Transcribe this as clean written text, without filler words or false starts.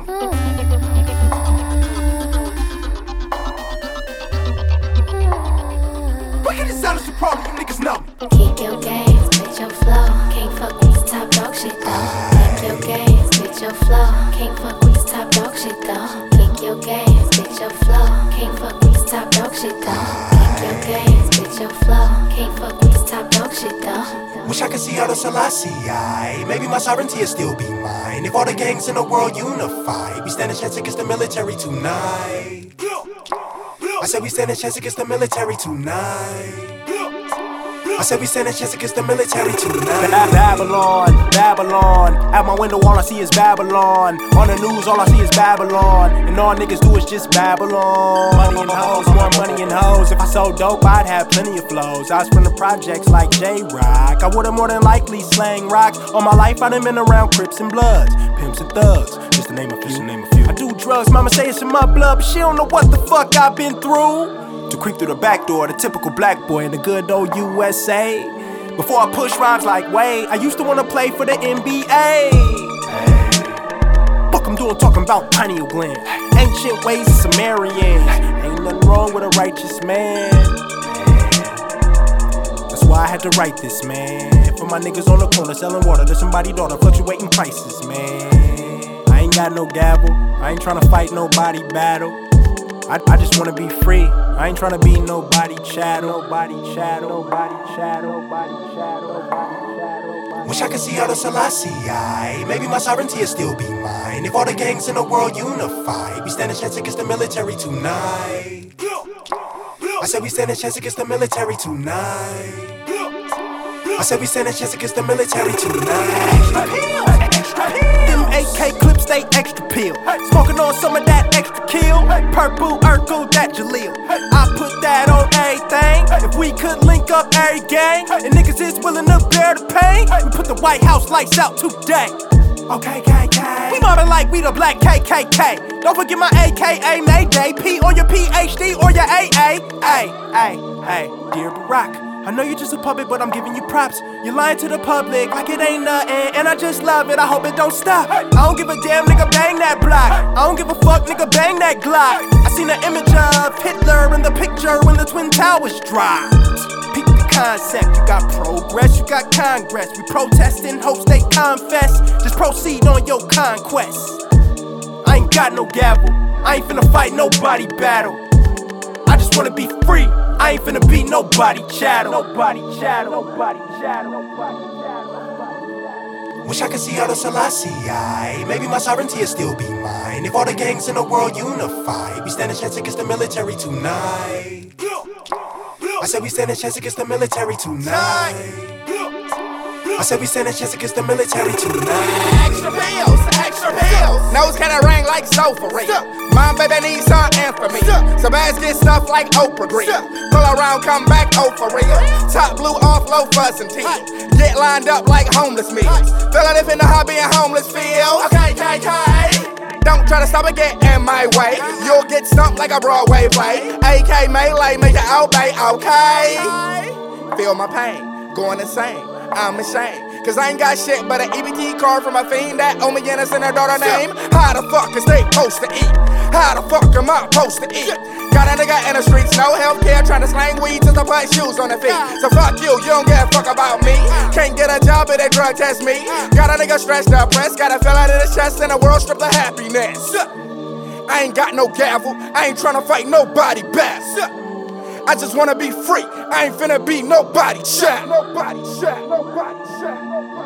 Wicked is out of the problem, you niggas know. Kick your gaze, bitch your flow. Can't fuck with this top dog shit though. Kick your gaze, bitch your flow. Can't fuck with this top dog shit though. Kick your gaze, bitch your flow. Can't fuck with this top dog shit though. Kick your gaze, bitch your flow. Can't fuck with this top dog shit though. Wish I could see out of Selassie. Maybe my sovereignty will still be mine. If all the gangs in the world unify, we stand a chance against the military tonight. I said we stand a chance against the military tonight. I said we stand a chance against the military tonight. Babylon, Babylon. At my window all I see is Babylon. On the news all I see is Babylon. And all niggas do is just Babylon. Money and hoes, more money and hoes. If I sold dope I'd have plenty of flows. I was from the projects like J-Rock. I would've more than likely slang rocks. All my life I done been around Crips and Bloods, Pimps and Thugs, just to name a few. I do drugs, mama say it's in my blood, but she don't know what the fuck I've been through. To creep through the back door, the typical black boy in the good old USA. Before I push rhymes like Wade, I used to wanna play for the NBA. Fuck I'm doing talking about pineal gland, ancient ways of Sumerians. Ain't nothing wrong with a righteous man. That's why I had to write this, man. For my niggas on the corner selling water to somebody's daughter, fluctuating prices, man. I ain't got no gavel, I ain't tryna fight nobody battle. I just wanna be free. I ain't tryna be nobody chattel. Nobody chattel. Nobody chattel. Nobody chattel. Nobody chattel. Wish I could see out of Selassie. Maybe my sovereignty will still be mine. If all the gangs in the world unify, we stand a chance against the military tonight. I said we stand a chance against the military tonight. I said we stand a chance against the military tonight. Them AK clips, they extra peel. Smoking on some of that extra kill. Purple, Urkel, that Jaleel. I put that on everything. If we could link up every gang, and niggas is willing to bear the pain, we put the White House lights out today. Okay, KK. We mobbing like we the black KKK. Don't forget my AKA Mayday. P on your PhD or your AA. Hey, dear Barack, I know you're just a puppet, but I'm giving you props. You're lying to the public like it ain't nothing, and I just love it, I hope it don't stop. I don't give a damn, nigga, bang that block. I don't give a fuck, nigga, bang that Glock. I seen an image of Hitler in the picture when the Twin Towers dropped. Peep the concept, you got progress, you got Congress. We protest in hopes they confess. Just proceed on your conquest. I ain't got no gavel, I ain't finna fight nobody battle. I just wanna be free, I ain't finna be nobody chattel. Nobody chattel, nobody chattel, nobody chattel. Wish I could see out of Selassie. Maybe my sovereignty will still be mine. If all the gangs in the world unify, we stand a chance against the military tonight. I said we stand a chance against the military tonight. I said we stand a chance against the military tonight. Extra pills, extra pills. Nose kinda ring like sofa ring. Mom, baby, needs some infamy. Some ass get stuff like Oprah Green. Pull around, come back, oh for real. Top blue off, low fuzz and teal. Get lined up like homeless meals. Feel like if in the hobby and homeless feel. Okay. Don't try to stop it, get in my way. You'll get stumped like a Broadway play. AK melee, make it obey, okay? Feel my pain, going insane. I'm ashamed, cause I ain't got shit but an EBT card from a fiend that owe me innocent her daughter name. How the fuck is they supposed to eat? How the fuck am I supposed to eat? Got a nigga in the streets, no healthcare, trying to slang weed just to put shoes on their feet. So fuck you, you don't give a fuck about me. Can't get a job if they drug test me. Got a nigga stretched up, pressed, got a feel out of his chest and the world stripped of happiness. I ain't got no gavel, I ain't tryna fight nobody back. I just wanna be free, I ain't finna be nobody chat. Nobody chat, nobody chat.